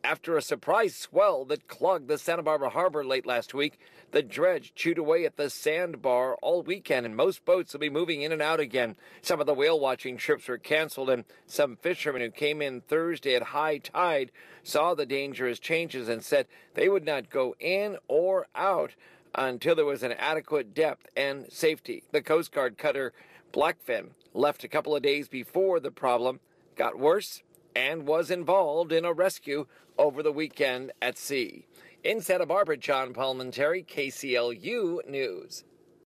After a surprise swell that clogged the Santa Barbara Harbor late last week, the dredge chewed away at the sandbar all weekend, and most boats will be moving in and out again. Some of the whale watching trips were canceled, and some fishermen who came in Thursday at high tide saw the dangerous changes and said they would not go in or out until there was an adequate depth and safety. The Coast Guard cutter Blackfin left a couple of days before the problem got worse and was involved in a rescue over the weekend at sea. In Santa Barbara, John Palmentary, KCLU News.